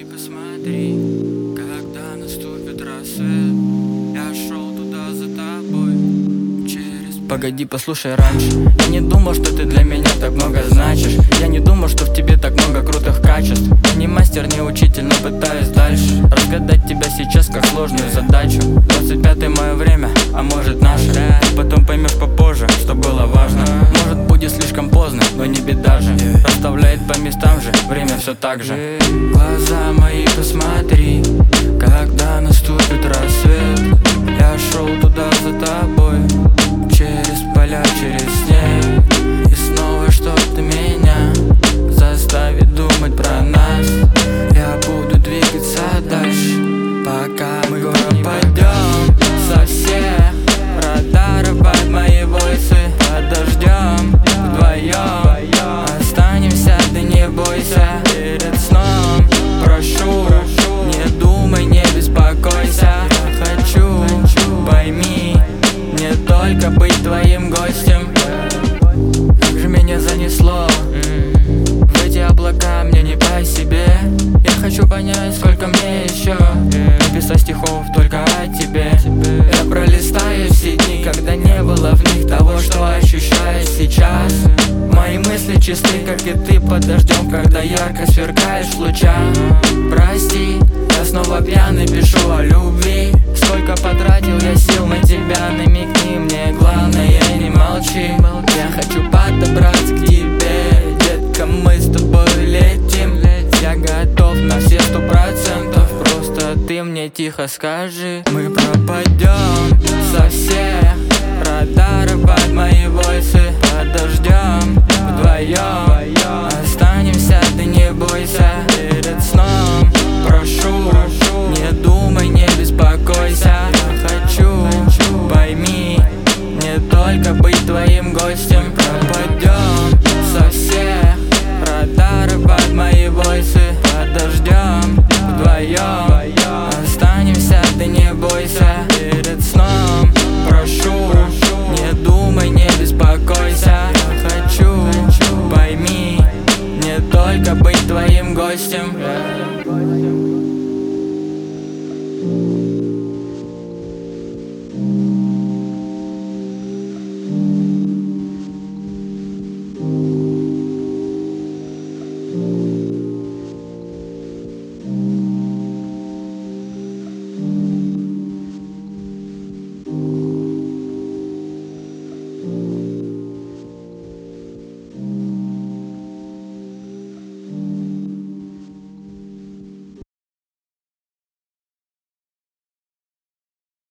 посмотри, когда наступит рассвет, я шел туда за тобой через... Погоди, послушай раньше. Я не думал, что ты для меня так много значишь. Я не думал, что в тебе так много крутых качеств. Я не мастер, не учитель, но пытаюсь дальше разгадать тебя сейчас как сложную задачу. 25-е мое время, а может наше. Ты потом поймешь попозже, что было важно. Может будет слишком поздно, но не беда же. Расставляет по местам же, время все так же. Глаза мои посмотри, когда наступит рассвет, я шел туда за тобой через поля, через снег. И снова что-то меня заставит думать про нас. Я буду двигаться дальше, пока мы не пойдем со всех радаров под мои войсы. Подождем вдвоем, останемся, ты не бойся. Перед сном прошу, не думай, не беспокойся. Я хочу, пойми, не только быть твоим гостем. Как же меня занесло в эти облака, мне не по себе. Я хочу понять, сколько мне еще написать стихов только о тебе. Я пролистаю все дни, когда не было в них того, что ощущаю сейчас. Мои мысли чисты, как и ты, под дождем, когда ярко сверкаешь в лучах. Прости, я снова пьяный, пишу о любви. Сколько потратил я сил на тебя, намекни мне, главное не молчи. Я хочу подобраться к тебе, детка, мы с тобой летим. Я готов на все 100%, просто ты мне тихо скажи. Мы пропадем со всех радаров под мои войсы. Подождем вдвоем, останемся, ты не бойся. Перед сном прошу, не думай, не беспокойся. Я хочу, пойми, не только быть твоим гостем. Пропадем со всех радаров под мои войсы. Подождем вдвоем, останемся, ты не бойся. Перед сном прошу, не думай, не беспокойся. Я хочу, пойми, не только быть твоим гостем.